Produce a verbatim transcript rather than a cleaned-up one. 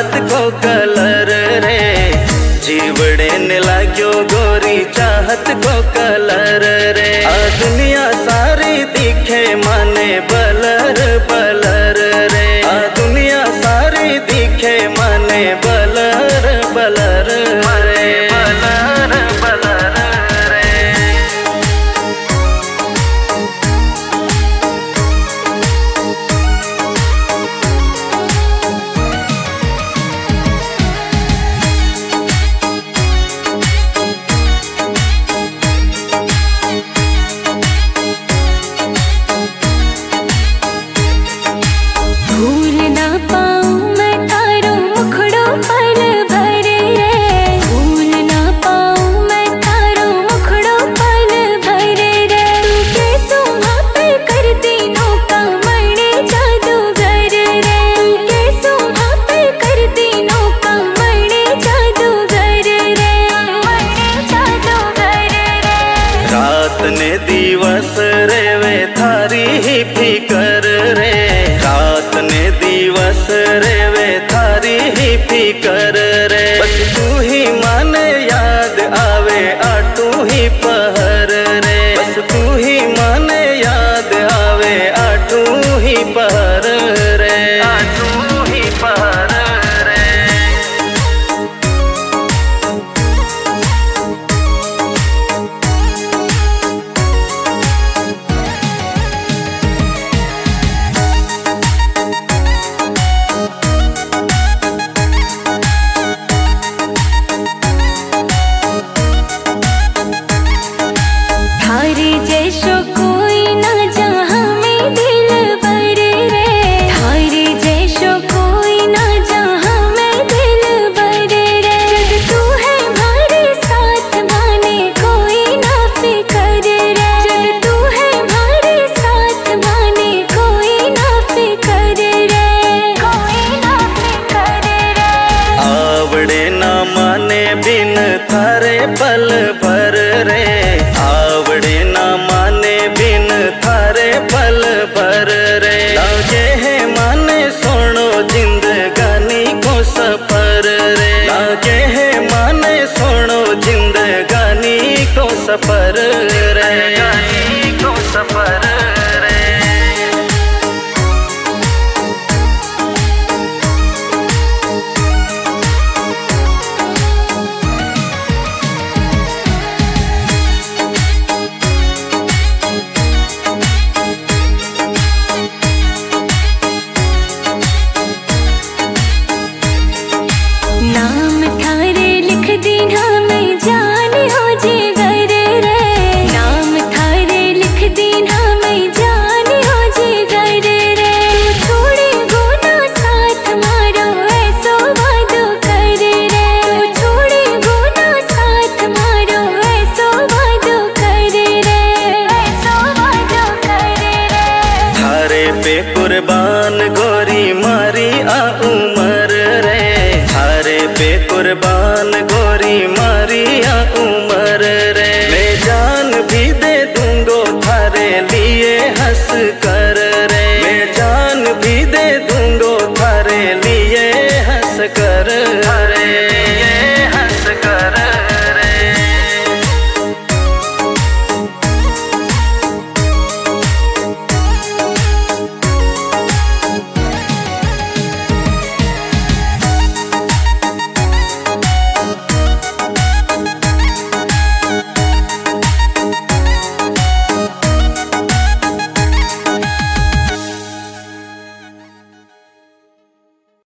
चाहत को कलर रे, जीवड़े ने लाग्यो गोरी चाहत को कलर रे। आ दुनिया सारी दिखे माने बलर बलर रे, आ दुनिया सारी दिखे माने बलर बलर रे, बलर बलर रे। भूल ना पाऊं मैं तारो मुखड़ो पल भर रे, भूल ना पाऊं मैं तारो मुखड़ो पल भर रे। तू के सुहा पे कर तीनों का मणे जादूगर रे, तू के सुहा पे कर तीनों का मणे जादूगर रे, मणे जादूगर रे। रात ने दिवस रे वे थारी ही फिकर रे, रात ने दिवस रे वे थारी ही फिकर रे। बस तू ही माने याद आवे आटू ही पहर रे, बस तू ही माने याद आवे आटू ही पहर रे, आटू ही पहर रे। थारे जैसो कोई ना जहाँ में दिल भर रे, थारे जैसो कोई ना जहाँ में दिल भर रे। जब तू है हमारे साथ माने कोई ना फिकर रे, जब तू है हमारे साथ माने कोई ना फिकर रे, कोई ना फिकर रे। आवड़े ना माने बिन थारे पल भर रे, आवड़े ना माने बिन थारे पल भर रे। लागे है माने सोनो जिंदगानी को सफर रे, लागे है माने सोनो जिंदगानी को सफर